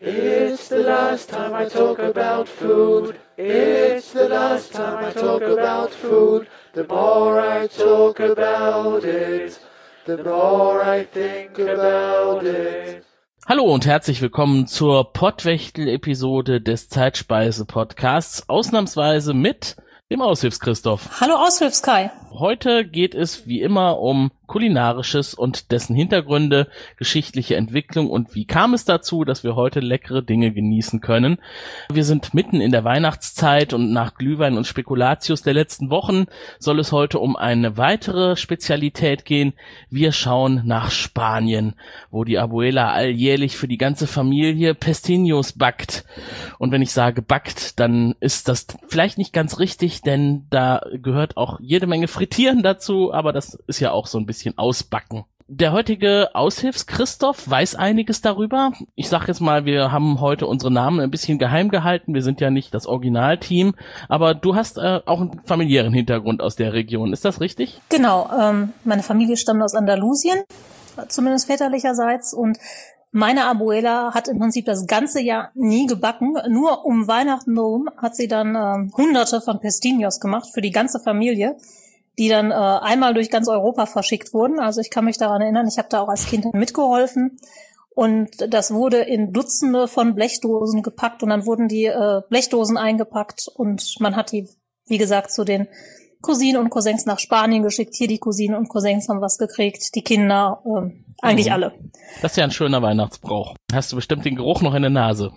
It's the last time I talk about food. It's the last time I talk about food. The more I talk about it, the more I think about it. Hallo und herzlich willkommen zur Pottwechtel-Episode des Zeitspeise-Podcasts, ausnahmsweise mit dem Aushilfs-Christoph. Hallo Aushilfs-Kai. Heute geht es wie immer um Kulinarisches und dessen Hintergründe, geschichtliche Entwicklung und wie kam es dazu, dass wir heute leckere Dinge genießen können. Wir sind mitten in der Weihnachtszeit und nach Glühwein und Spekulatius der letzten Wochen soll es heute um eine weitere Spezialität gehen. Wir schauen nach Spanien, wo die Abuela alljährlich für die ganze Familie Pestiños backt. Und wenn ich sage backt, dann ist das vielleicht nicht ganz richtig, denn da gehört auch jede Menge Frittieren dazu, aber das ist ja auch so ein bisschen ausbacken. Der heutige Aushilfs-Christoph weiß einiges darüber. Ich sag jetzt mal, wir haben heute unsere Namen ein bisschen geheim gehalten. Wir sind ja nicht das Originalteam, aber du hast auch einen familiären Hintergrund aus der Region. Ist das richtig? Genau, meine Familie stammt aus Andalusien, zumindest väterlicherseits, und meine Abuela hat im Prinzip das ganze Jahr nie gebacken. Nur um Weihnachten herum hat sie dann hunderte von Pestiños gemacht für die ganze Familie, die dann einmal durch ganz Europa verschickt wurden. Also ich kann mich daran erinnern, ich habe da auch als Kind mitgeholfen. Und das wurde in Dutzende von Blechdosen gepackt und dann wurden die Blechdosen eingepackt und man hat die, wie gesagt, zu den Cousinen und Cousins nach Spanien geschickt. Hier die Cousinen und Cousins haben was gekriegt, die Kinder, eigentlich alle. Das ist ja ein schöner Weihnachtsbrauch. Hast du bestimmt den Geruch noch in der Nase?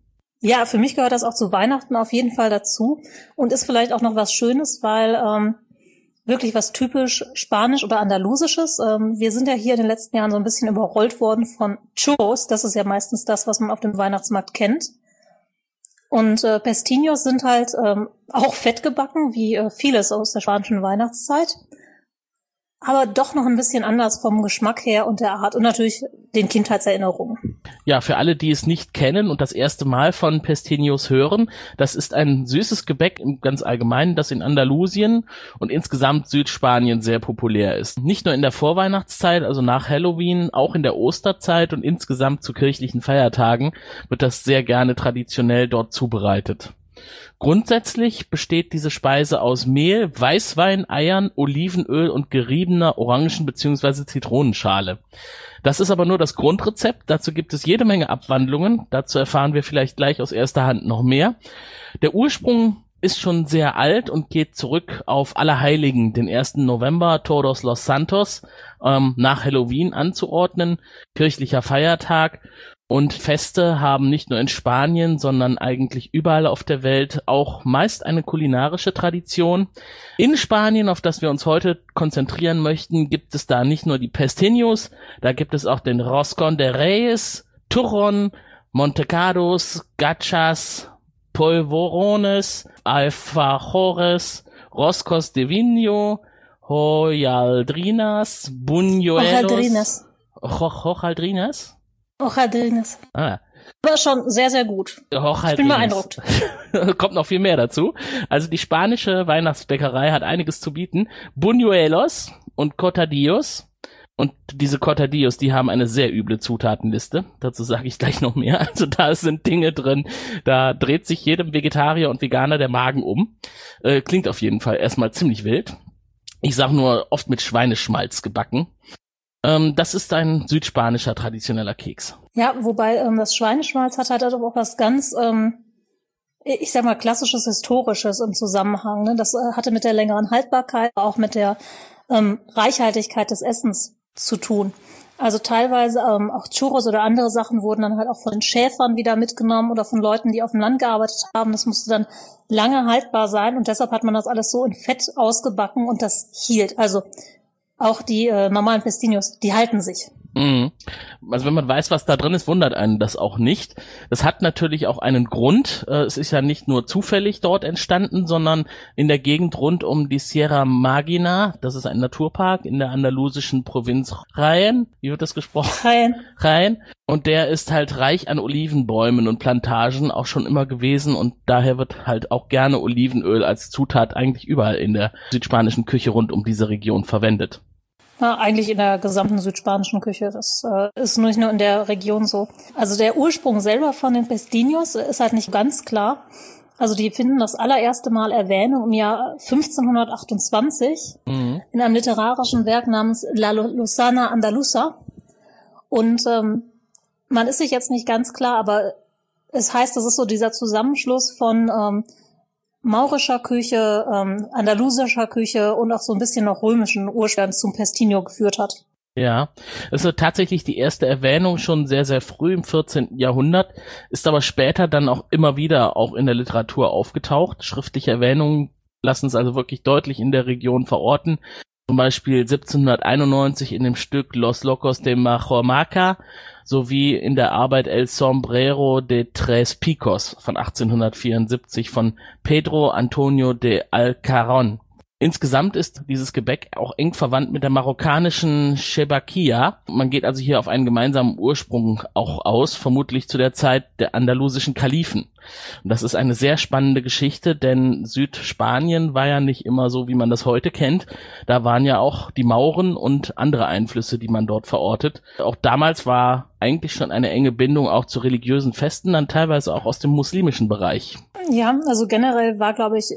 Ja, für mich gehört das auch zu Weihnachten auf jeden Fall dazu und ist vielleicht auch noch was Schönes, weil wirklich was typisch Spanisch oder Andalusisches. Wir sind ja hier in den letzten Jahren so ein bisschen überrollt worden von Churros. Das ist ja meistens das, was man auf dem Weihnachtsmarkt kennt. Und Pestiños sind halt auch fett gebacken, wie vieles aus der spanischen Weihnachtszeit. Aber doch noch ein bisschen anders vom Geschmack her und der Art und natürlich den Kindheitserinnerungen. Ja, für alle, die es nicht kennen und das erste Mal von Pestiños hören, das ist ein süßes Gebäck im ganz Allgemeinen, das in Andalusien und insgesamt Südspanien sehr populär ist. Nicht nur in der Vorweihnachtszeit, also nach Halloween, auch in der Osterzeit und insgesamt zu kirchlichen Feiertagen wird das sehr gerne traditionell dort zubereitet. Grundsätzlich besteht diese Speise aus Mehl, Weißwein, Eiern, Olivenöl und geriebener Orangen- bzw. Zitronenschale. Das ist aber nur das Grundrezept. Dazu gibt es jede Menge Abwandlungen. Dazu erfahren wir vielleicht gleich aus erster Hand noch mehr. Der Ursprung ist schon sehr alt und geht zurück auf Allerheiligen, den 1. November, Todos los Santos, nach Halloween anzuordnen, kirchlicher Feiertag. Und Feste haben nicht nur in Spanien, sondern eigentlich überall auf der Welt auch meist eine kulinarische Tradition. In Spanien, auf das wir uns heute konzentrieren möchten, gibt es da nicht nur die Pestiños, da gibt es auch den Roscón de Reyes, Turrón, Montecados, Gachas, Polvorones, Alfajores, Roscos de Vino, Hojaldrinas, Buñuelos. Hojaldrinas? Hojaldrinas. Ah. Aber schon sehr, sehr gut. Ich bin beeindruckt. Kommt noch viel mehr dazu. Also die spanische Weihnachtsbäckerei hat einiges zu bieten. Buñuelos und Cortadillos. Und diese Cortadillos, die haben eine sehr üble Zutatenliste. Dazu sage ich gleich noch mehr. Also da sind Dinge drin, da dreht sich jedem Vegetarier und Veganer der Magen um. Klingt auf jeden Fall erstmal ziemlich wild. Ich sag nur, oft mit Schweineschmalz gebacken. Das ist ein südspanischer traditioneller Keks. Ja, wobei das Schweineschmalz hat halt auch was ganz, ich sag mal, klassisches, historisches im Zusammenhang. Ne? Das hatte mit der längeren Haltbarkeit, auch mit der Reichhaltigkeit des Essens zu tun. Also teilweise auch Churros oder andere Sachen wurden dann halt auch von den Schäfern wieder mitgenommen oder von Leuten, die auf dem Land gearbeitet haben. Das musste dann lange haltbar sein und deshalb hat man das alles so in Fett ausgebacken und das hielt. Also auch die normalen Pestiños, die halten sich. Also wenn man weiß, was da drin ist, wundert einen das auch nicht. Das hat natürlich auch einen Grund. Es ist ja nicht nur zufällig dort entstanden, sondern in der Gegend rund um die Sierra Mágina. Das ist ein Naturpark in der andalusischen Provinz Jaén. Wie wird das gesprochen? Jaén. Und der ist halt reich an Olivenbäumen und Plantagen auch schon immer gewesen und daher wird halt auch gerne Olivenöl als Zutat eigentlich überall in der südspanischen Küche rund um diese Region verwendet. Ja, eigentlich in der gesamten südspanischen Küche. Das ist nicht nur in der Region so. Also der Ursprung selber von den Pestiños ist halt nicht ganz klar. Also die finden das allererste Mal Erwähnung im Jahr 1528 in einem literarischen Werk namens La Lozana Andaluza. Und man ist sich jetzt nicht ganz klar, aber es heißt, das ist so dieser Zusammenschluss von maurischer Küche, andalusischer Küche und auch so ein bisschen noch römischen Ursprung zum Pestiño geführt hat. Ja, es ist tatsächlich die erste Erwähnung schon sehr, sehr früh im 14. Jahrhundert, ist aber später dann auch immer wieder auch in der Literatur aufgetaucht. Schriftliche Erwähnungen lassen es also wirklich deutlich in der Region verorten. Zum Beispiel 1791 in dem Stück Los Locos de Majormaca sowie in der Arbeit El Sombrero de Tres Picos von 1874 von Pedro Antonio de Alcaron. Insgesamt ist dieses Gebäck auch eng verwandt mit der marokkanischen Shebakia. Man geht also hier auf einen gemeinsamen Ursprung auch aus, vermutlich zu der Zeit der andalusischen Kalifen. Und das ist eine sehr spannende Geschichte, denn Südspanien war ja nicht immer so, wie man das heute kennt. Da waren ja auch die Mauren und andere Einflüsse, die man dort verortet. Auch damals war eigentlich schon eine enge Bindung auch zu religiösen Festen, dann teilweise auch aus dem muslimischen Bereich. Ja, also generell war, glaube ich,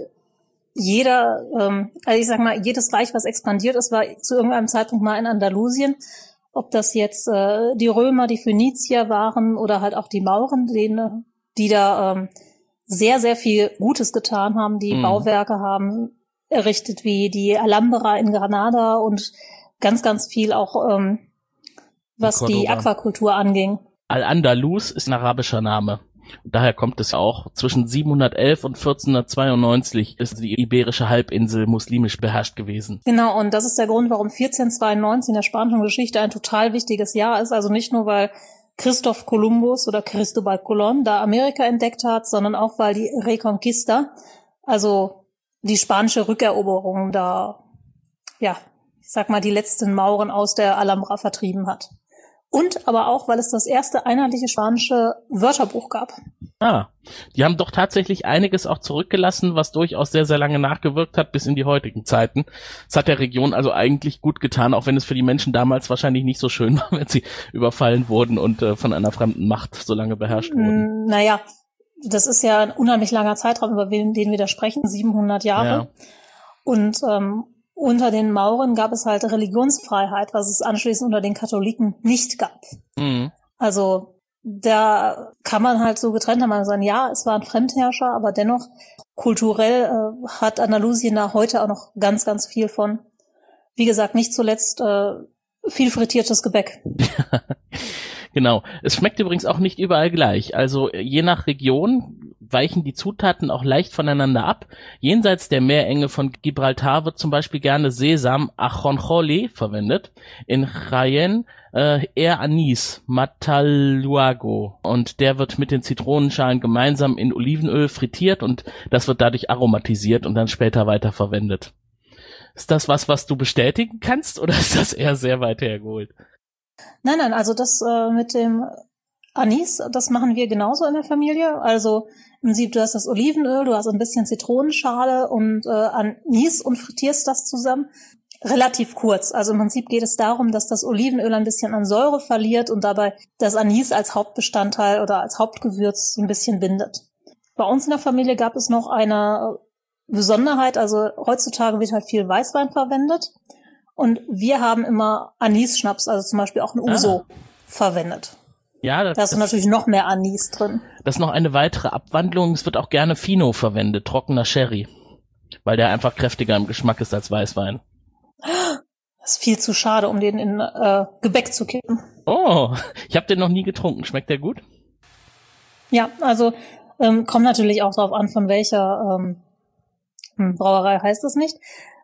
also ich sag mal, jedes Reich, was expandiert ist, war zu irgendeinem Zeitpunkt mal in Andalusien. Ob das jetzt die Römer, die Phönizier waren oder halt auch die Mauren, die da sehr, sehr viel Gutes getan haben, die Bauwerke haben errichtet, wie die Alhambra in Granada und ganz, ganz viel auch, was die Aquakultur anging. Al-Andalus ist ein arabischer Name. Daher kommt es auch. Zwischen 711 und 1492 ist die iberische Halbinsel muslimisch beherrscht gewesen. Genau, und das ist der Grund, warum 1492 in der spanischen Geschichte ein total wichtiges Jahr ist. Also nicht nur, weil Christoph Kolumbus oder Cristobal Colón da Amerika entdeckt hat, sondern auch, weil die Reconquista, also die spanische Rückeroberung da, ja, ich sag mal, die letzten Mauren aus der Alhambra vertrieben hat. Und aber auch, weil es das erste einheitliche spanische Wörterbuch gab. Ah, die haben doch tatsächlich einiges auch zurückgelassen, was durchaus sehr, sehr lange nachgewirkt hat, bis in die heutigen Zeiten. Es hat der Region also eigentlich gut getan, auch wenn es für die Menschen damals wahrscheinlich nicht so schön war, wenn sie überfallen wurden und von einer fremden Macht so lange beherrscht wurden. Naja, das ist ja ein unheimlich langer Zeitraum, über den wir da sprechen, 700 Jahre. Ja. Und unter den Mauren gab es halt Religionsfreiheit, was es anschließend unter den Katholiken nicht gab. Mhm. Also da kann man halt so getrennt haben, sagen, ja, es waren Fremdherrscher, aber dennoch kulturell hat Andalusien da heute auch noch ganz, ganz viel von. Wie gesagt, nicht zuletzt viel frittiertes Gebäck. Genau. Es schmeckt übrigens auch nicht überall gleich. Also je nach Region weichen die Zutaten auch leicht voneinander ab. Jenseits der Meerenge von Gibraltar wird zum Beispiel gerne Sesam Ajonjolí verwendet. In Jaén eher Anis Mataluago. Und der wird mit den Zitronenschalen gemeinsam in Olivenöl frittiert und das wird dadurch aromatisiert und dann später weiterverwendet. Ist das was du bestätigen kannst oder ist das eher sehr weit hergeholt? Nein, also das mit dem Anis, das machen wir genauso in der Familie. Also im Prinzip, du hast das Olivenöl, du hast ein bisschen Zitronenschale und Anis und frittierst das zusammen. Relativ kurz. Also im Prinzip geht es darum, dass das Olivenöl ein bisschen an Säure verliert und dabei das Anis als Hauptbestandteil oder als Hauptgewürz so ein bisschen bindet. Bei uns in der Familie gab es noch eine Besonderheit. Also heutzutage wird halt viel Weißwein verwendet. Und wir haben immer Anis-Schnaps, also zum Beispiel auch ein Uso, verwendet. Ja, da ist natürlich noch mehr Anis drin. Das ist noch eine weitere Abwandlung. Es wird auch gerne Fino verwendet, trockener Sherry, weil der einfach kräftiger im Geschmack ist als Weißwein. Das ist viel zu schade, um den in Gebäck zu kippen. Oh, ich habe den noch nie getrunken. Schmeckt der gut? Ja, also kommt natürlich auch darauf an, von welcher Brauerei heißt es nicht.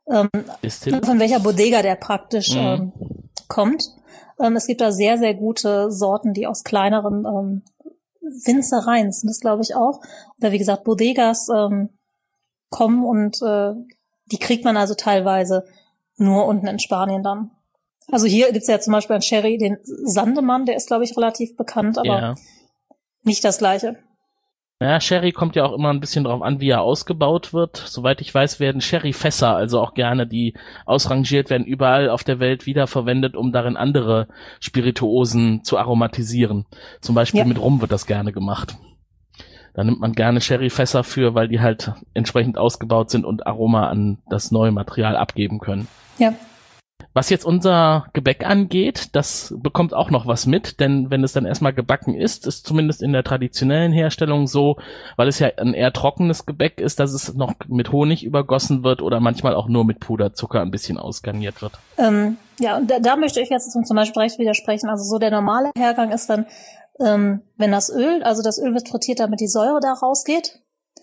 Von welcher Bodega der praktisch kommt. Es gibt da sehr, sehr gute Sorten, die aus kleineren Winzereien sind das, glaube ich, auch. Oder wie gesagt, Bodegas kommen und die kriegt man also teilweise nur unten in Spanien dann. Also hier gibt's ja zum Beispiel einen Sherry, den Sandemann, der ist, glaube ich, relativ bekannt, aber nicht das Gleiche. Ja, Sherry kommt ja auch immer ein bisschen drauf an, wie er ausgebaut wird. Soweit ich weiß, werden Sherryfässer, also auch gerne, die ausrangiert werden, überall auf der Welt wiederverwendet, um darin andere Spirituosen zu aromatisieren. Zum Beispiel mit Rum wird das gerne gemacht. Da nimmt man gerne Sherryfässer für, weil die halt entsprechend ausgebaut sind und Aroma an das neue Material abgeben können. Ja. Was jetzt unser Gebäck angeht, das bekommt auch noch was mit, denn wenn es dann erstmal gebacken ist zumindest in der traditionellen Herstellung so, weil es ja ein eher trockenes Gebäck ist, dass es noch mit Honig übergossen wird oder manchmal auch nur mit Puderzucker ein bisschen ausgarniert wird. Ja, und da möchte ich jetzt zum Beispiel recht widersprechen. Also so der normale Hergang ist dann, wenn das Öl wird frittiert, damit die Säure da rausgeht.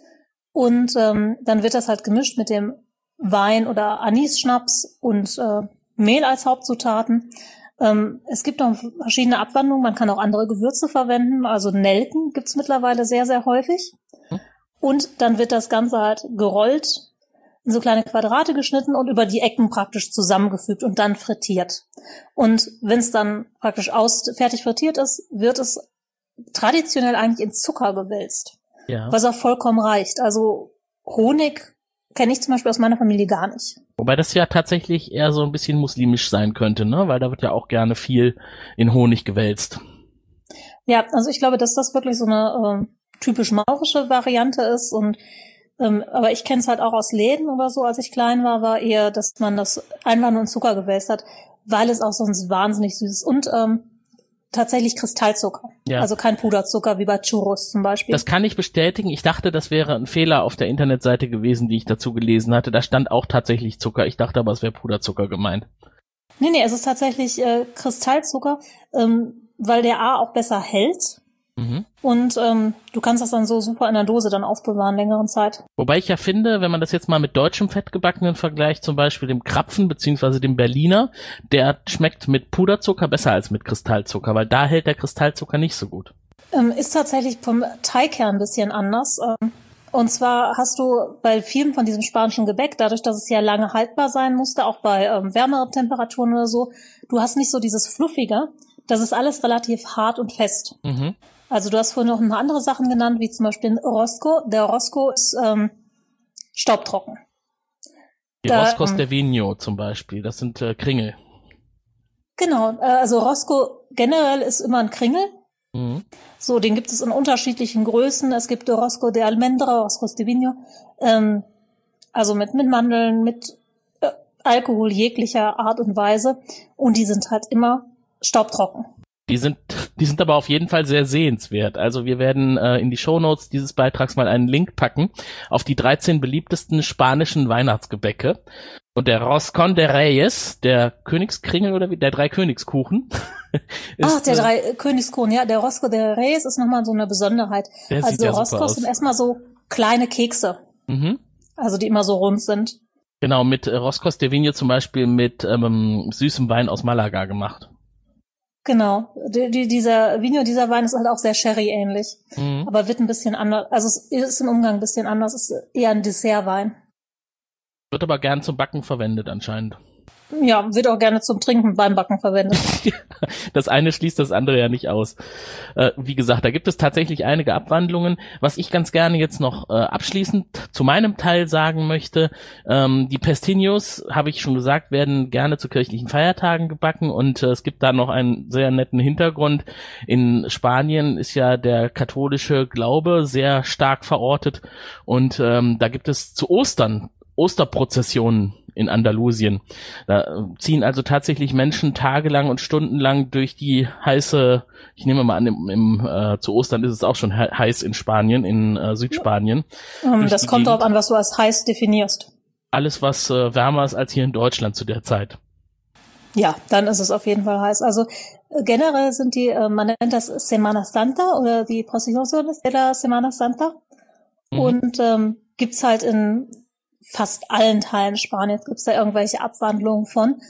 Und dann wird das halt gemischt mit dem Wein oder Anis-Schnaps und Mehl als Hauptzutaten. Es gibt noch verschiedene Abwandlungen. Man kann auch andere Gewürze verwenden. Also Nelken gibt's mittlerweile sehr, sehr häufig. Und dann wird das Ganze halt gerollt, in so kleine Quadrate geschnitten und über die Ecken praktisch zusammengefügt und dann frittiert. Und wenn es dann praktisch fertig frittiert ist, wird es traditionell eigentlich in Zucker gewälzt. Ja. Was auch vollkommen reicht. Also Honig kenne ich zum Beispiel aus meiner Familie gar nicht. Wobei das ja tatsächlich eher so ein bisschen muslimisch sein könnte, ne? Weil da wird ja auch gerne viel in Honig gewälzt. Ja, also ich glaube, dass das wirklich so eine typisch maurische Variante ist. Und aber ich kenne es halt auch aus Läden oder so, als ich klein war eher, dass man das einfach nur in Zucker gewälzt hat, weil es auch sonst wahnsinnig süß ist. Und tatsächlich Kristallzucker. Ja. Also kein Puderzucker wie bei Churros zum Beispiel. Das kann ich bestätigen. Ich dachte, das wäre ein Fehler auf der Internetseite gewesen, die ich dazu gelesen hatte. Da stand auch tatsächlich Zucker. Ich dachte aber, es wäre Puderzucker gemeint. Nee, es ist tatsächlich Kristallzucker, weil der A auch besser hält. Und du kannst das dann so super in der Dose dann aufbewahren, längeren Zeit. Wobei ich ja finde, wenn man das jetzt mal mit deutschem Fettgebackenen vergleicht, zum Beispiel dem Krapfen beziehungsweise dem Berliner, der schmeckt mit Puderzucker besser als mit Kristallzucker, weil da hält der Kristallzucker nicht so gut. Ist tatsächlich vom Teig her ein bisschen anders. Und zwar hast du bei vielen von diesem spanischen Gebäck, dadurch, dass es ja lange haltbar sein musste, auch bei wärmeren Temperaturen oder so, du hast nicht so dieses Fluffige, das ist alles relativ hart und fest. Also du hast vorhin noch ein paar andere Sachen genannt, wie zum Beispiel den Rosco. Der Rosco ist staubtrocken. Die Roscos de Vino zum Beispiel, das sind Kringel. Genau, also Rosco generell ist immer ein Kringel. So, den gibt es in unterschiedlichen Größen. Es gibt Rosco de Almendra, Roscos de Vino, also mit Mandeln, mit Alkohol jeglicher Art und Weise. Und die sind halt immer staubtrocken. Die sind aber auf jeden Fall sehr sehenswert. Also wir werden in die Shownotes dieses Beitrags mal einen Link packen auf die 13 beliebtesten spanischen Weihnachtsgebäcke. Und der Roscón de Reyes, der Königskringel oder wie der 3 Königskuchen. Ist, der 3 Königskuchen, ja. Der Rosco de Reyes ist nochmal so eine Besonderheit. Also ja, Roscos sind erstmal so kleine Kekse. Also die immer so rund sind. Genau, mit Roscos de Vino zum Beispiel mit süßem Wein aus Malaga gemacht. Genau, dieser Wein ist halt auch sehr Sherry-ähnlich, aber wird ein bisschen anders, also es ist im Umgang ein bisschen anders, es ist eher ein Dessertwein. Wird aber gern zum Backen verwendet anscheinend. Ja, wird auch gerne zum Trinken beim Backen verwendet. Das eine schließt das andere ja nicht aus. Wie gesagt, da gibt es tatsächlich einige Abwandlungen. Was ich ganz gerne jetzt noch abschließend zu meinem Teil sagen möchte, die Pestiños, habe ich schon gesagt, werden gerne zu kirchlichen Feiertagen gebacken und es gibt da noch einen sehr netten Hintergrund. In Spanien ist ja der katholische Glaube sehr stark verortet und da gibt es zu Ostern Osterprozessionen in Andalusien. Da ziehen also tatsächlich Menschen tagelang und stundenlang durch die heiße, ich nehme mal an, zu Ostern ist es auch schon heiß in Spanien, in Südspanien. Das kommt darauf an, was du als heiß definierst. Alles, was wärmer ist als hier in Deutschland zu der Zeit. Ja, dann ist es auf jeden Fall heiß. Also generell sind die, man nennt das Semana Santa oder die Procesiones de la Semana Santa. Und gibt's halt in fast allen Teilen Spaniens gibt's da irgendwelche Abwandlungen von.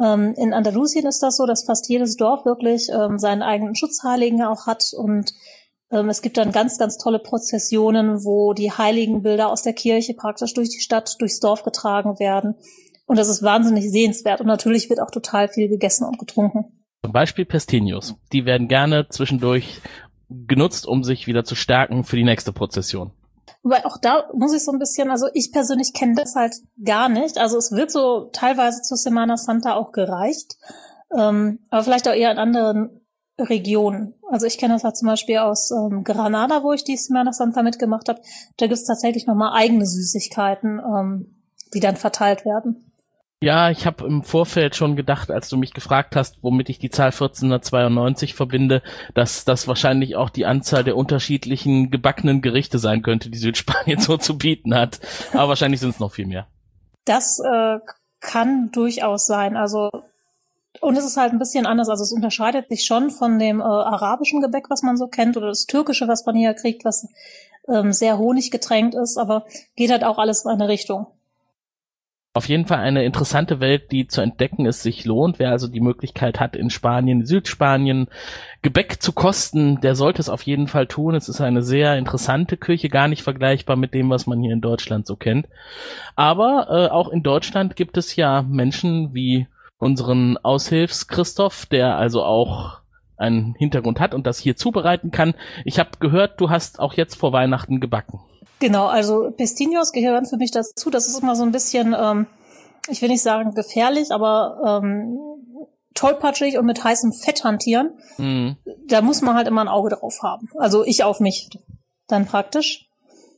In Andalusien ist das so, dass fast jedes Dorf wirklich seinen eigenen Schutzheiligen auch hat und es gibt dann ganz, ganz tolle Prozessionen, wo die Heiligenbilder aus der Kirche praktisch durch die Stadt, durchs Dorf getragen werden. Und das ist wahnsinnig sehenswert. Und natürlich wird auch total viel gegessen und getrunken. Zum Beispiel Pestiños. Die werden gerne zwischendurch genutzt, um sich wieder zu stärken für die nächste Prozession. Wobei auch da muss ich so ein bisschen, also ich persönlich kenne das halt gar nicht. Also es wird so teilweise zur Semana Santa auch gereicht, aber vielleicht auch eher in anderen Regionen. Also ich kenne das halt zum Beispiel aus Granada, wo ich die Semana Santa mitgemacht habe. Da gibt es tatsächlich nochmal eigene Süßigkeiten, die dann verteilt werden. Ja, ich habe im Vorfeld schon gedacht, als du mich gefragt hast, womit ich die Zahl 1492 verbinde, dass das wahrscheinlich auch die Anzahl der unterschiedlichen gebackenen Gerichte sein könnte, die Südspanien so zu bieten hat. Aber wahrscheinlich sind es noch viel mehr. Das kann durchaus sein. Also und es ist halt ein bisschen anders. Also es unterscheidet sich schon von dem arabischen Gebäck, was man so kennt, oder das türkische, was man hier kriegt, was sehr honiggetränkt ist, aber geht halt auch alles in eine Richtung. Auf jeden Fall eine interessante Welt, die zu entdecken es sich lohnt. Wer also die Möglichkeit hat, in Spanien, Südspanien Gebäck zu kosten, der sollte es auf jeden Fall tun. Es ist eine sehr interessante Küche, gar nicht vergleichbar mit dem, was man hier in Deutschland so kennt. Aber auch in Deutschland gibt es ja Menschen wie unseren Aushilfs Christoph, der also auch einen Hintergrund hat und das hier zubereiten kann. Ich habe gehört, du hast auch jetzt vor Weihnachten gebacken. Genau, also Pestiños gehören für mich dazu. Das ist immer so ein bisschen, ich will nicht sagen gefährlich, aber tollpatschig und mit heißem Fett hantieren. Mhm. Da muss man halt immer ein Auge drauf haben. Also ich auf mich dann praktisch.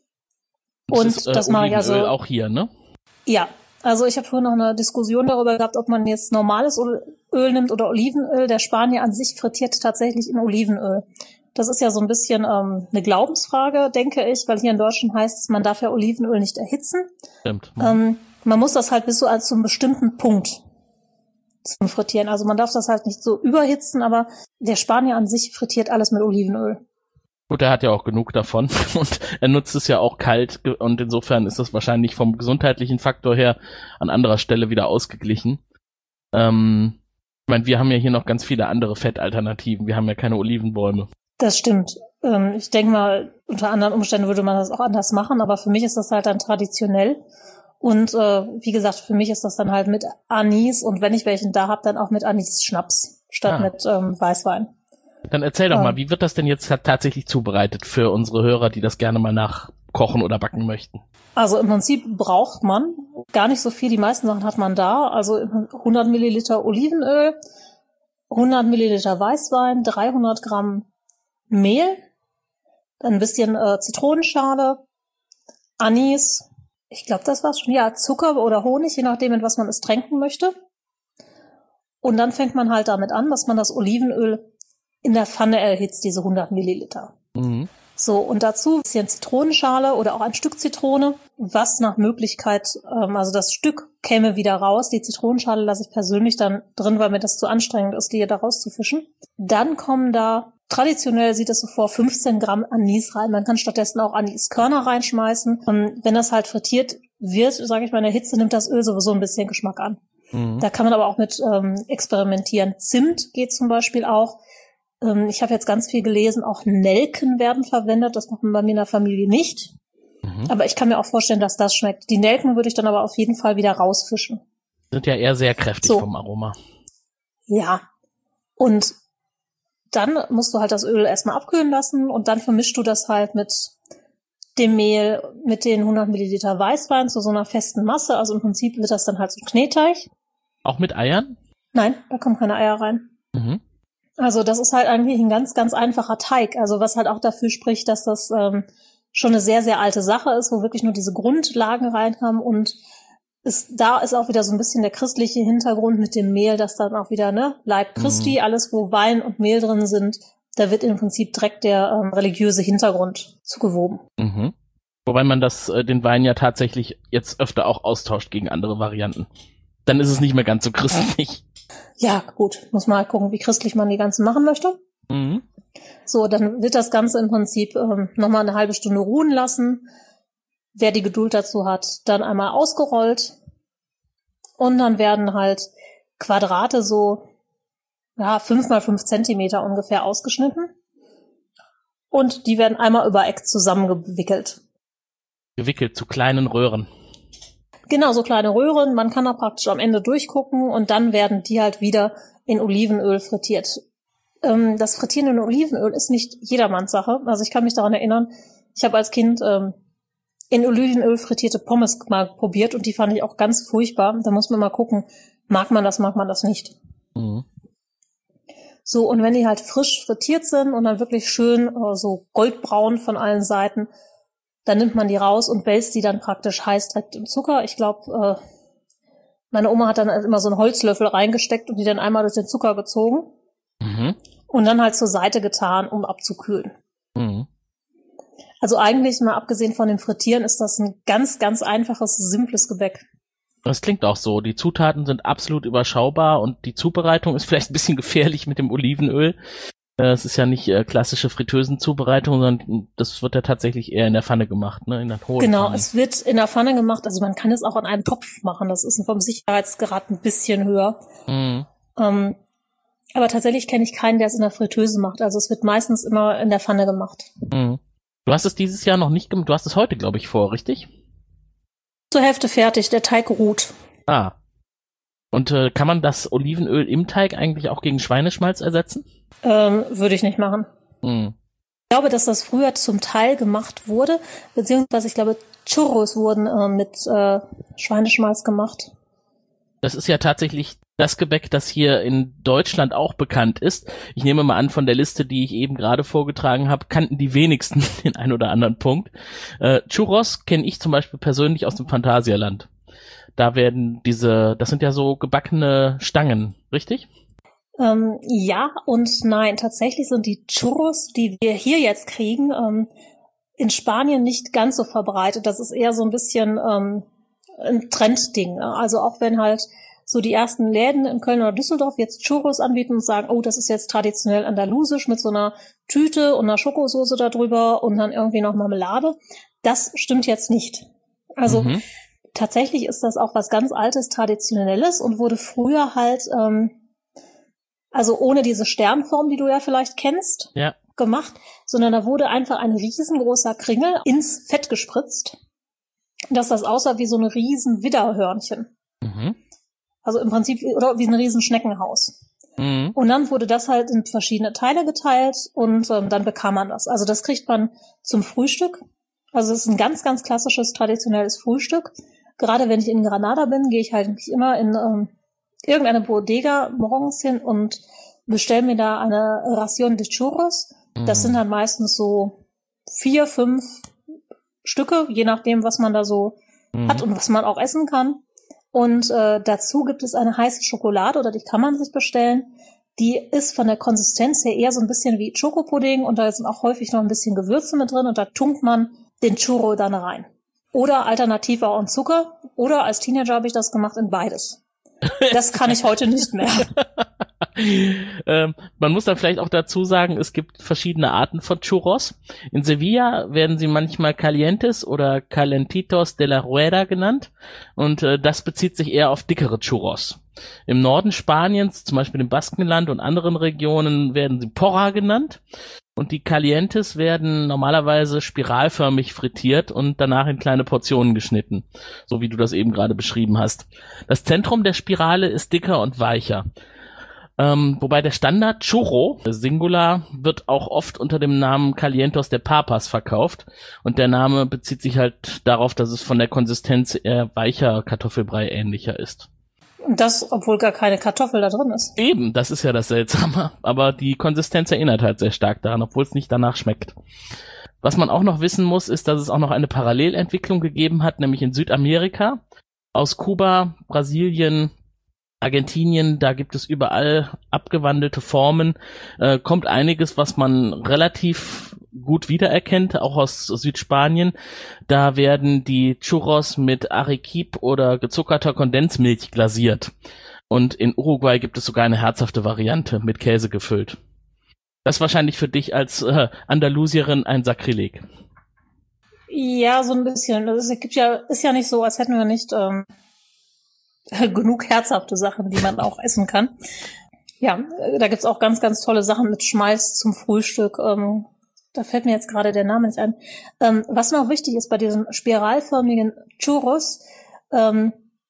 Und das mache ich also auch hier, ne? Ja, also ich habe vorhin noch eine Diskussion darüber gehabt, ob man jetzt normales Öl nimmt oder Olivenöl. Der Spanier an sich frittiert tatsächlich in Olivenöl. Das ist ja so ein bisschen eine Glaubensfrage, denke ich, weil hier in Deutschland heißt es, man darf ja Olivenöl nicht erhitzen. Stimmt. Man muss das halt bis zu einem bestimmten Punkt zum Frittieren. Also man darf das halt nicht so überhitzen, aber der Spanier an sich frittiert alles mit Olivenöl. Gut, er hat ja auch genug davon und er nutzt es ja auch kalt und insofern ist das wahrscheinlich vom gesundheitlichen Faktor her an anderer Stelle wieder ausgeglichen. Ich meine, wir haben ja hier noch ganz viele andere Fettalternativen. Wir haben ja keine Olivenbäume. Das stimmt. Ich denke mal, unter anderen Umständen würde man das auch anders machen, aber für mich ist das halt dann traditionell. Und wie gesagt, für mich ist das dann halt mit Anis und wenn ich welchen da habe, dann auch mit Anis-Schnaps statt mit Weißwein. Dann erzähl doch mal, wie wird das denn jetzt tatsächlich zubereitet für unsere Hörer, die das gerne mal nachkochen oder backen möchten? Also im Prinzip braucht man gar nicht so viel. Die meisten Sachen hat man da. Also 100 Milliliter Olivenöl, 100 Milliliter Weißwein, 300 Gramm Mehl, dann ein bisschen Zitronenschale, Anis, ich glaube, das war's schon. Ja, Zucker oder Honig, je nachdem, in was man es tränken möchte. Und dann fängt man halt damit an, dass man das Olivenöl in der Pfanne erhitzt, diese 100 Milliliter. Mhm. So, und dazu ein bisschen Zitronenschale oder auch ein Stück Zitrone, was nach Möglichkeit, also das Stück käme wieder raus. Die Zitronenschale lasse ich persönlich dann drin, weil mir das zu anstrengend ist, die hier da rauszufischen. Dann kommen da, traditionell sieht es so vor, 15 Gramm Anis rein. Man kann stattdessen auch Aniskörner reinschmeißen. Wenn das halt frittiert wird, sage ich mal, in der Hitze nimmt das Öl sowieso ein bisschen Geschmack an. Mhm. Da kann man aber auch mit experimentieren. Zimt geht zum Beispiel auch. Ich habe jetzt ganz viel gelesen, auch Nelken werden verwendet. Das macht man bei mir in der Familie nicht. Mhm. Aber ich kann mir auch vorstellen, dass das schmeckt. Die Nelken würde ich dann aber auf jeden Fall wieder rausfischen. Sind ja eher sehr kräftig vom Aroma. Ja. Und dann musst du halt das Öl erstmal abkühlen lassen und dann vermischst du das halt mit dem Mehl, mit den 100 Milliliter Weißwein zu so einer festen Masse. Also im Prinzip wird das dann halt so ein Knetteig. Auch mit Eiern? Nein, da kommen keine Eier rein. Mhm. Also das ist halt eigentlich ein ganz, ganz einfacher Teig. Also was halt auch dafür spricht, dass das schon eine sehr, sehr alte Sache ist, wo wirklich nur diese Grundlagen reinkamen. Und da ist auch wieder so ein bisschen der christliche Hintergrund mit dem Mehl, dass dann auch wieder, ne, Leib Christi, alles wo Wein und Mehl drin sind, da wird im Prinzip direkt der religiöse Hintergrund zugewoben. Mhm. Wobei man den Wein ja tatsächlich jetzt öfter auch austauscht gegen andere Varianten. Dann ist es nicht mehr ganz so christlich. Ja, gut. Muss man halt gucken, wie christlich man die ganzen machen möchte. Mhm. So, dann wird das Ganze im Prinzip nochmal eine halbe Stunde ruhen lassen. Wer die Geduld dazu hat, dann einmal ausgerollt. Und dann werden halt Quadrate so, 5 mal 5 Zentimeter ungefähr ausgeschnitten. Und die werden einmal über Eck zusammengewickelt. Gewickelt zu kleinen Röhren. Genau, so kleine Röhren. Man kann da praktisch am Ende durchgucken und dann werden die halt wieder in Olivenöl frittiert. Das Frittieren in Olivenöl ist nicht jedermanns Sache. Also ich kann mich daran erinnern, ich habe als Kind in Olivenöl frittierte Pommes mal probiert und die fand ich auch ganz furchtbar. Da muss man mal gucken, mag man das nicht. Mhm. So, und wenn die halt frisch frittiert sind und dann wirklich schön so goldbraun von allen Seiten, dann nimmt man die raus und wälzt die dann praktisch heiß direkt im Zucker. Ich glaube, meine Oma hat dann immer so einen Holzlöffel reingesteckt und die dann einmal durch den Zucker gezogen und dann halt zur Seite getan, um abzukühlen. Mhm. Also eigentlich, mal abgesehen von dem Frittieren, ist das ein ganz, ganz einfaches, simples Gebäck. Das klingt auch so. Die Zutaten sind absolut überschaubar und die Zubereitung ist vielleicht ein bisschen gefährlich mit dem Olivenöl. Es ist ja nicht klassische Fritteusenzubereitung, sondern das wird ja tatsächlich eher in der Pfanne gemacht, ne? In der hohen Genau, Pfanne. es wird in der Pfanne gemacht. Also man kann es auch an einem Topf machen. Das ist vom Sicherheitsgrad ein bisschen höher. Mhm. Aber tatsächlich kenne ich keinen, der es in der Fritteuse macht. Also es wird meistens immer in der Pfanne gemacht. Mhm. Du hast es dieses Jahr noch nicht gemacht. Du hast es heute, glaube ich, vor, richtig? Zur Hälfte fertig, der Teig ruht. Ah. Und kann man das Olivenöl im Teig eigentlich auch gegen Schweineschmalz ersetzen? Würde ich nicht machen. Mhm. Ich glaube, dass das früher zum Teil gemacht wurde, beziehungsweise ich glaube, Churros wurden mit Schweineschmalz gemacht. Das ist ja tatsächlich das Gebäck, das hier in Deutschland auch bekannt ist. Ich nehme mal an, von der Liste, die ich eben gerade vorgetragen habe, kannten die wenigsten den ein oder anderen Punkt. Churros kenne ich zum Beispiel persönlich aus dem Phantasialand. Da werden das sind ja so gebackene Stangen, richtig? Ja und nein. Tatsächlich sind die Churros, die wir hier jetzt kriegen, in Spanien nicht ganz so verbreitet. Das ist eher so ein bisschen ein Trendding. Also auch wenn halt so die ersten Läden in Köln oder Düsseldorf jetzt Churros anbieten und sagen, oh, das ist jetzt traditionell andalusisch mit so einer Tüte und einer Schokosoße da drüber und dann irgendwie noch Marmelade. Das stimmt jetzt nicht. Also tatsächlich ist das auch was ganz Altes, Traditionelles und wurde früher halt, also ohne diese Sternform, die du ja vielleicht kennst, Ja. gemacht, sondern da wurde einfach ein riesengroßer Kringel ins Fett gespritzt, dass das aussah wie so eine riesen Widderhörnchen. Mhm. Also im Prinzip oder wie ein riesen Schneckenhaus. Mhm. Und dann wurde das halt in verschiedene Teile geteilt und dann bekam man das. Also das kriegt man zum Frühstück. Also es ist ein ganz, ganz klassisches, traditionelles Frühstück. Gerade wenn ich in Granada bin, gehe ich halt immer in irgendeine Bodega morgens hin und bestelle mir da eine Ración de Churros. Das sind dann meistens so 4, 5 Stücke, je nachdem, was man da so hat und was man auch essen kann. Und dazu gibt es eine heiße Schokolade, oder die kann man sich bestellen. Die ist von der Konsistenz her eher so ein bisschen wie Schokopudding und da sind auch häufig noch ein bisschen Gewürze mit drin und da tunkt man den Churro dann rein. Oder alternativ auch in Zucker. Oder als Teenager habe ich das gemacht in beides. Das kann ich heute nicht mehr. Man muss dann vielleicht auch dazu sagen, es gibt verschiedene Arten von Churros. In Sevilla werden sie manchmal Calientes oder Calentitos de la Rueda genannt und das bezieht sich eher auf dickere Churros. Im Norden Spaniens, zum Beispiel im Baskenland und anderen Regionen, werden sie Porra genannt und die Calientes werden normalerweise spiralförmig frittiert und danach in kleine Portionen geschnitten, so wie du das eben gerade beschrieben hast. Das Zentrum der Spirale ist dicker und weicher. Wobei der Standard Churro, Singular, wird auch oft unter dem Namen Calientos de Papas verkauft und der Name bezieht sich halt darauf, dass es von der Konsistenz eher weicher Kartoffelbrei ähnlicher ist. Und das, obwohl gar keine Kartoffel da drin ist. Eben, das ist ja das Seltsame, aber die Konsistenz erinnert halt sehr stark daran, obwohl es nicht danach schmeckt. Was man auch noch wissen muss, ist, dass es auch noch eine Parallelentwicklung gegeben hat, nämlich in Südamerika. Aus Kuba, Brasilien, Argentinien, da gibt es überall abgewandelte Formen, kommt einiges, was man relativ gut wiedererkennt, auch aus Südspanien. Da werden die Churros mit Arequipe oder gezuckerter Kondensmilch glasiert. Und in Uruguay gibt es sogar eine herzhafte Variante mit Käse gefüllt. Das ist wahrscheinlich für dich als Andalusierin ein Sakrileg. Ja, so ein bisschen. Das ist ja nicht so, als hätten wir nicht genug herzhafte Sachen, die man auch essen kann. Ja, da gibt's auch ganz, ganz tolle Sachen mit Schmalz zum Frühstück. Da fällt mir jetzt gerade der Name nicht ein. Was noch wichtig ist bei diesen spiralförmigen Churros,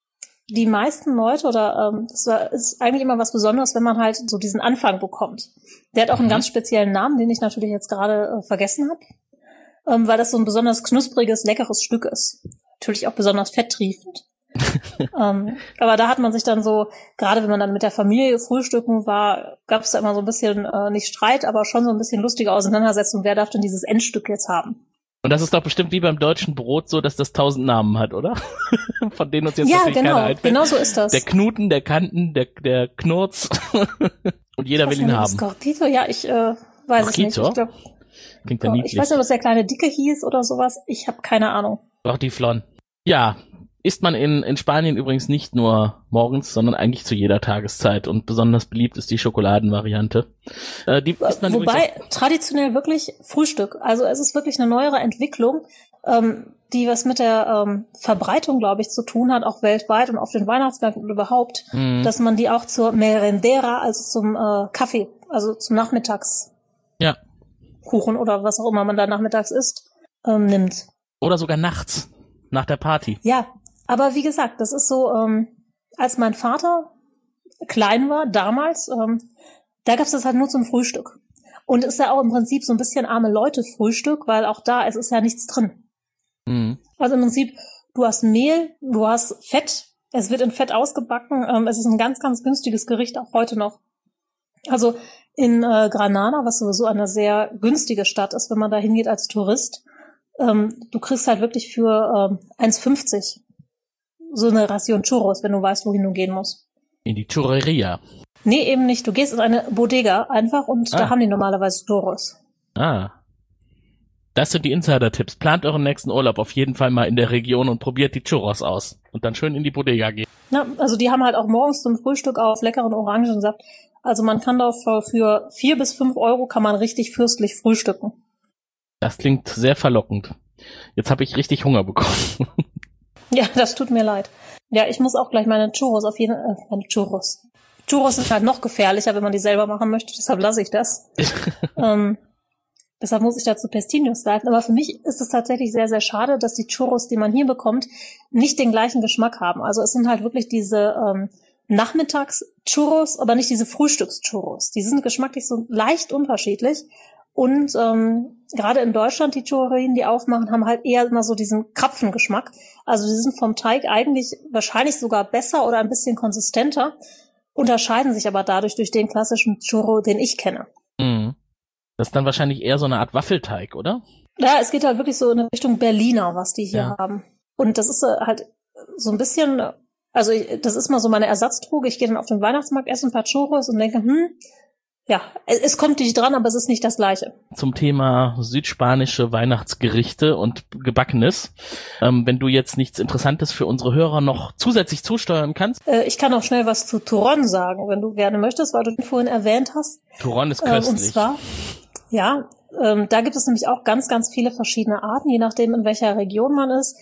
die meisten Leute ist eigentlich immer was Besonderes, wenn man halt so diesen Anfang bekommt. Der hat auch einen ganz speziellen Namen, den ich natürlich jetzt gerade vergessen habe, weil das so ein besonders knuspriges, leckeres Stück ist. Natürlich auch besonders fetttriefend. Aber da hat man sich dann so, gerade wenn man dann mit der Familie frühstücken war, gab es da immer so ein bisschen, nicht Streit, aber schon so ein bisschen lustige Auseinandersetzung, wer darf denn dieses Endstück jetzt haben? Und das ist doch bestimmt wie beim deutschen Brot so, dass das 1000 Namen hat, oder? Von denen uns jetzt natürlich keiner einfällt. Genau so ist das. Der Knuten, der Kanten, der Knurz. Und jeder will ihn haben. Cortito? Ja, ich weiß es nicht. Ich glaub, klingt ja niedlich. Ich weiß nicht, ob das der kleine Dicke hieß oder sowas. Ich habe keine Ahnung. Doch, die Flon. Ja, isst man in Spanien übrigens nicht nur morgens, sondern eigentlich zu jeder Tageszeit. Und besonders beliebt ist die Schokoladenvariante. Die isst man Wobei traditionell wirklich Frühstück. Also es ist wirklich eine neuere Entwicklung, die was mit der Verbreitung, glaube ich, zu tun hat, auch weltweit und auf den Weihnachtsmärkten überhaupt, dass man die auch zur Merendera, also zum Kaffee, also zum Nachmittagskuchen oder was auch immer man da nachmittags isst, nimmt. Oder sogar nachts, nach der Party. Ja, aber wie gesagt, das ist so, als mein Vater klein war, damals, da gab's das halt nur zum Frühstück. Und ist ja auch im Prinzip so ein bisschen arme Leute-Frühstück, weil auch da, es ist ja nichts drin. Mhm. Also im Prinzip, du hast Mehl, du hast Fett, es wird in Fett ausgebacken, es ist ein ganz, ganz günstiges Gericht, auch heute noch. Also in Granada, was sowieso eine sehr günstige Stadt ist, wenn man da hingeht als Tourist, du kriegst halt wirklich für 1,50 so eine Ration Churros, wenn du weißt, wohin du gehen musst. In die Churreria. Nee, eben nicht. Du gehst in eine Bodega einfach und da haben die normalerweise Churros. Das sind die Insider-Tipps. Plant euren nächsten Urlaub auf jeden Fall mal in der Region und probiert die Churros aus. Und dann schön in die Bodega gehen. Na, also die haben halt auch morgens zum Frühstück auf leckeren Orangensaft. Also man kann da für 4 bis 5 Euro kann man richtig fürstlich frühstücken. Das klingt sehr verlockend. Jetzt habe ich richtig Hunger bekommen. Ja, das tut mir leid. Ja, ich muss auch gleich meine Churros auf jeden Fall, meine Churros. Churros sind halt noch gefährlicher, wenn man die selber machen möchte, deshalb lasse ich das. Deshalb muss ich da zu Pestiños greifen. Aber für mich ist es tatsächlich sehr, sehr schade, dass die Churros, die man hier bekommt, nicht den gleichen Geschmack haben. Also es sind halt wirklich diese Nachmittags-Churros, aber nicht diese Frühstücks-Churros. Die sind geschmacklich so leicht unterschiedlich. Und gerade in Deutschland, die Churrerien, die aufmachen, haben halt eher immer so diesen Krapfengeschmack. Also die sind vom Teig eigentlich wahrscheinlich sogar besser oder ein bisschen konsistenter, unterscheiden sich aber dadurch durch den klassischen Churro, den ich kenne. Mhm. Das ist dann wahrscheinlich eher so eine Art Waffelteig, oder? Ja, es geht halt wirklich so in Richtung Berliner, was die hier haben. Und das ist halt so ein bisschen, also das ist mal so meine Ersatzdroge. Ich gehe dann auf den Weihnachtsmarkt, esse ein paar Churros und denke, ja, es kommt nicht dran, aber es ist nicht das Gleiche. Zum Thema südspanische Weihnachtsgerichte und Gebackenes. Wenn du jetzt nichts Interessantes für unsere Hörer noch zusätzlich zusteuern kannst. Ich kann auch schnell was zu Turrón sagen, wenn du gerne möchtest, weil du den vorhin erwähnt hast. Turrón ist köstlich. Und zwar, ja, da gibt es nämlich auch ganz, ganz viele verschiedene Arten, je nachdem, in welcher Region man ist.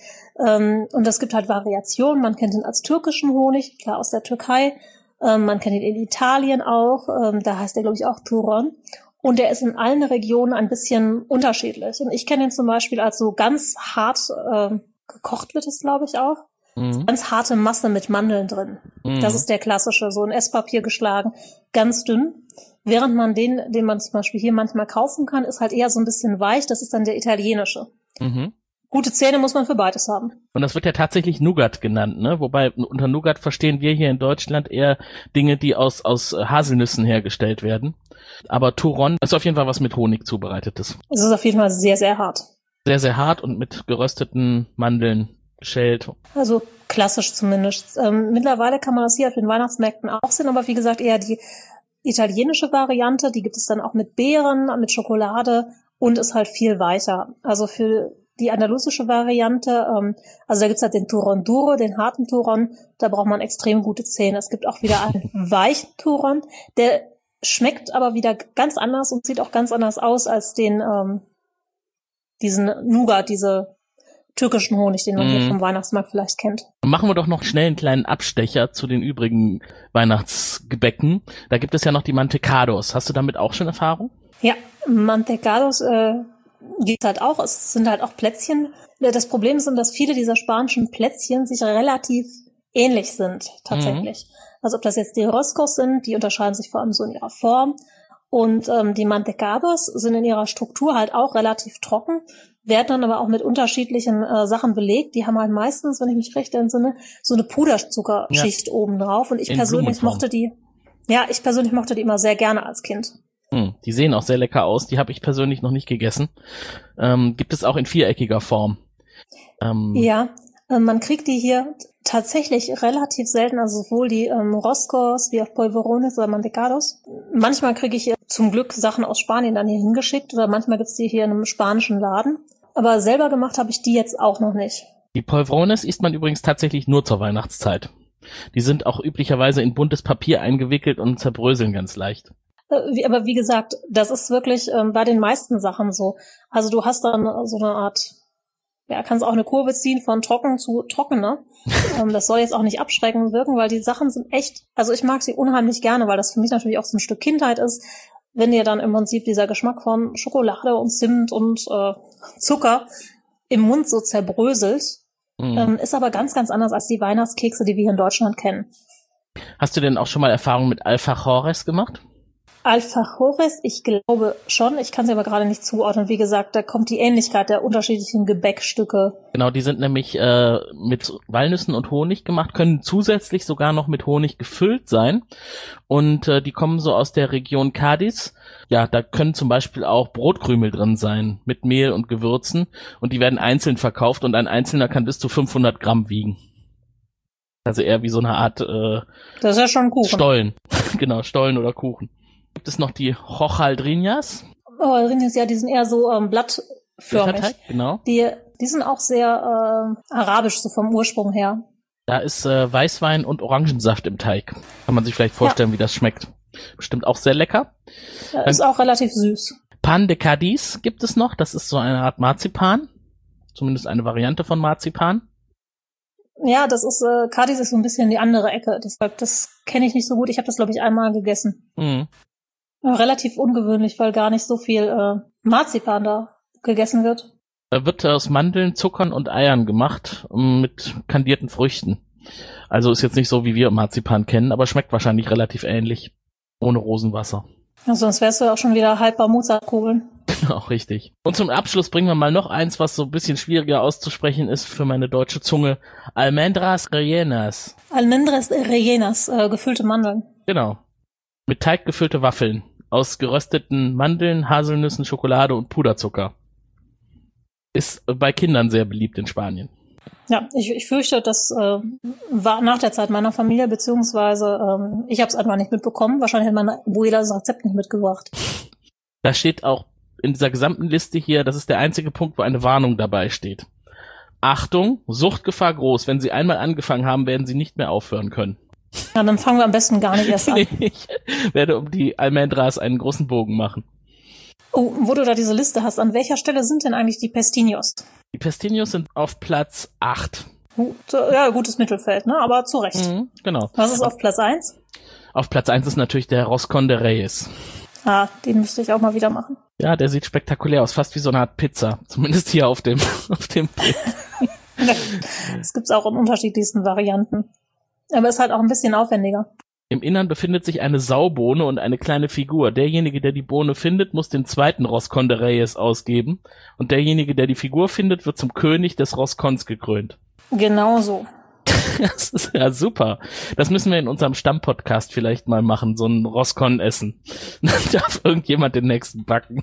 Und es gibt halt Variationen. Man kennt ihn als türkischen Honig, klar aus der Türkei. Man kennt ihn in Italien auch, da heißt er, glaube ich, auch Turrón. Und der ist in allen Regionen ein bisschen unterschiedlich. Und ich kenne ihn zum Beispiel als so ganz hart, gekocht wird es, glaube ich, auch. Mhm. Ganz harte Masse mit Mandeln drin. Mhm. Das ist der klassische, so in Esspapier geschlagen, ganz dünn. Während man den man zum Beispiel hier manchmal kaufen kann, ist halt eher so ein bisschen weich. Das ist dann der italienische. Mhm. Gute Zähne muss man für beides haben. Und das wird ja tatsächlich Nougat genannt, ne? Wobei unter Nougat verstehen wir hier in Deutschland eher Dinge, die aus Haselnüssen hergestellt werden. Aber Turrón ist auf jeden Fall was mit Honig zubereitetes. Es ist auf jeden Fall sehr, sehr hart. Sehr, sehr hart und mit gerösteten Mandeln geschält. Also klassisch zumindest. Mittlerweile kann man das hier auf den Weihnachtsmärkten auch sehen, aber wie gesagt eher die italienische Variante, die gibt es dann auch mit Beeren, mit Schokolade und ist halt viel weicher. Also für die andalusische Variante, also da gibt's halt den Turrón duro, den harten Turrón, da braucht man extrem gute Zähne. Es gibt auch wieder einen weichen Turrón, der schmeckt aber wieder ganz anders und sieht auch ganz anders aus als den diesen Nougat, diese türkischen Honig, den man hier vom Weihnachtsmarkt vielleicht kennt. Machen wir doch noch schnell einen kleinen Abstecher zu den übrigen Weihnachtsgebäcken. Da gibt es ja noch die Mantecados. Hast du damit auch schon Erfahrung? Ja, Mantecados gibt's halt auch. Es sind halt auch Plätzchen. Das Problem ist, dass viele dieser spanischen Plätzchen sich relativ ähnlich sind, tatsächlich. Also ob das jetzt die Roscos sind, die unterscheiden sich vor allem so in ihrer Form. Und die Mantecados sind in ihrer Struktur halt auch relativ trocken, werden dann aber auch mit unterschiedlichen Sachen belegt. Die haben halt meistens, wenn ich mich recht entsinne, so eine Puderzuckerschicht oben drauf. Und ich persönlich mochte die immer sehr gerne als Kind. Die sehen auch sehr lecker aus. Die habe ich persönlich noch nicht gegessen. Gibt es auch in viereckiger Form. Man kriegt die hier tatsächlich relativ selten, also sowohl die Roscos wie auch Polvorones oder Mantecados. Manchmal kriege ich zum Glück Sachen aus Spanien dann hier hingeschickt oder manchmal gibt's die hier in einem spanischen Laden. Aber selber gemacht habe ich die jetzt auch noch nicht. Die Polvorones isst man übrigens tatsächlich nur zur Weihnachtszeit. Die sind auch üblicherweise in buntes Papier eingewickelt und zerbröseln ganz leicht. Aber wie gesagt, das ist wirklich bei den meisten Sachen so. Also du hast dann so eine Art, kannst auch eine Kurve ziehen von trocken zu trockener. Das soll jetzt auch nicht abschreckend wirken, weil die Sachen sind echt, also ich mag sie unheimlich gerne, weil das für mich natürlich auch so ein Stück Kindheit ist, wenn dir dann im Prinzip dieser Geschmack von Schokolade und Zimt und Zucker im Mund so zerbröselt. Ist aber ganz, ganz anders als die Weihnachtskekse, die wir hier in Deutschland kennen. Hast du denn auch schon mal Erfahrungen mit Alfajores gemacht? Alfajores, ich glaube schon. Ich kann sie aber gerade nicht zuordnen. Wie gesagt, da kommt die Ähnlichkeit der unterschiedlichen Gebäckstücke. Genau, die sind nämlich mit Walnüssen und Honig gemacht, können zusätzlich sogar noch mit Honig gefüllt sein. Und die kommen so aus der Region Cádiz. Ja, da können zum Beispiel auch Brotkrümel drin sein, mit Mehl und Gewürzen. Und die werden einzeln verkauft und ein einzelner kann bis zu 500 Gramm wiegen. Also eher wie so eine Art das ist ja schon Kuchen. Stollen. Genau, Stollen oder Kuchen. Gibt es noch die Hojaldriñas? Hojaldriñas, ja, die sind eher so blattförmig. Genau. Die sind auch sehr arabisch, so vom Ursprung her. Da ist Weißwein und Orangensaft im Teig. Kann man sich vielleicht vorstellen, wie das schmeckt. Bestimmt auch sehr lecker. Ist auch relativ süß. Pan de Cádiz gibt es noch. Das ist so eine Art Marzipan. Zumindest eine Variante von Marzipan. Ja, das ist, Cádiz ist so ein bisschen die andere Ecke. Das kenne ich nicht so gut. Ich habe das, glaube ich, einmal gegessen. Relativ ungewöhnlich, weil gar nicht so viel Marzipan da gegessen wird. Da wird aus Mandeln, Zuckern und Eiern gemacht, mit kandierten Früchten. Also ist jetzt nicht so, wie wir Marzipan kennen, aber schmeckt wahrscheinlich relativ ähnlich. Ohne Rosenwasser. Ja, sonst wärst du ja auch schon wieder halb bei Mozartkugeln. Genau, richtig. Und zum Abschluss bringen wir mal noch eins, was so ein bisschen schwieriger auszusprechen ist für meine deutsche Zunge. Almendras rellenas. Almendras rellenas, gefüllte Mandeln. Genau. Mit Teig gefüllte Waffeln. Aus gerösteten Mandeln, Haselnüssen, Schokolade und Puderzucker. Ist bei Kindern sehr beliebt in Spanien. Ja, ich fürchte, das war nach der Zeit meiner Familie, beziehungsweise ich habe es einfach nicht mitbekommen. Wahrscheinlich hat meine Abuela das Rezept nicht mitgebracht. Da steht auch in dieser gesamten Liste hier, das ist der einzige Punkt, wo eine Warnung dabei steht. Achtung, Suchtgefahr groß. Wenn Sie einmal angefangen haben, werden Sie nicht mehr aufhören können. Ja, dann fangen wir am besten gar nicht erst an. Ich werde um die Almendras einen großen Bogen machen. Oh, wo du da diese Liste hast, an welcher Stelle sind denn eigentlich die Pestiños? Die Pestiños sind auf Platz 8. Ja, gutes Mittelfeld, ne? Aber zu Recht. Genau. Was ist auf Platz 1? Auf Platz 1 ist natürlich der Roscón de Reyes. Ah, den müsste ich auch mal wieder machen. Ja, der sieht spektakulär aus, fast wie so eine Art Pizza. Zumindest hier auf dem Bild. Das gibt's auch in unterschiedlichsten Varianten. Aber ist halt auch ein bisschen aufwendiger. Im Innern befindet sich eine Saubohne und eine kleine Figur. Derjenige, der die Bohne findet, muss den zweiten Roscón de Reyes ausgeben. Und derjenige, der die Figur findet, wird zum König des Roscons gekrönt. Genau so. Das ist ja super. Das müssen wir in unserem Stammpodcast vielleicht mal machen, so ein Roscon-Essen. Dann darf irgendjemand den nächsten backen.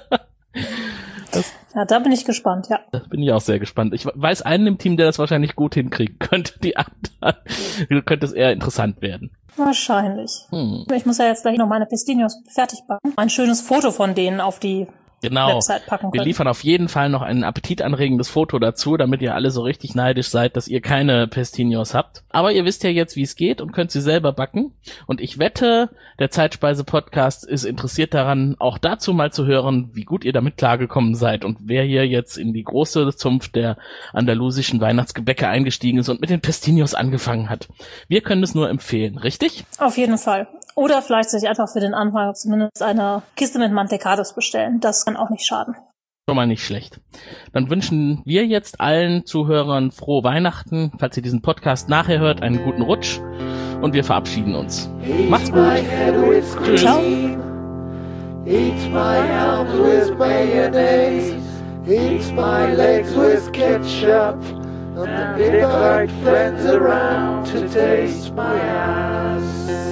Ja, da bin ich gespannt, ja. Da bin ich auch sehr gespannt. Ich weiß einen im Team, der das wahrscheinlich gut hinkriegen könnte. Die anderen könnte es eher interessant werden. Wahrscheinlich. Ich muss ja jetzt gleich noch meine Pestiños fertig backen. Ein schönes Foto von denen auf die Website packen können. Wir liefern auf jeden Fall noch ein appetitanregendes Foto dazu, damit ihr alle so richtig neidisch seid, dass ihr keine Pestiños habt. Aber ihr wisst ja jetzt, wie es geht und könnt sie selber backen. Und ich wette, der Zeitspeise-Podcast ist interessiert daran, auch dazu mal zu hören, wie gut ihr damit klargekommen seid und wer hier jetzt in die große Zunft der andalusischen Weihnachtsgebäcke eingestiegen ist und mit den Pestiños angefangen hat. Wir können es nur empfehlen, richtig? Auf jeden Fall. Oder vielleicht sich einfach für den Anfang zumindest eine Kiste mit Mantecados bestellen. Das kann auch nicht schaden. Schon mal nicht schlecht. Dann wünschen wir jetzt allen Zuhörern frohe Weihnachten. Falls ihr diesen Podcast nachher hört, einen guten Rutsch. Und wir verabschieden uns. Macht's gut. Ciao. Eats my arms with mayonnaise. Eats my legs with ketchup. And invite friends around to taste my ass.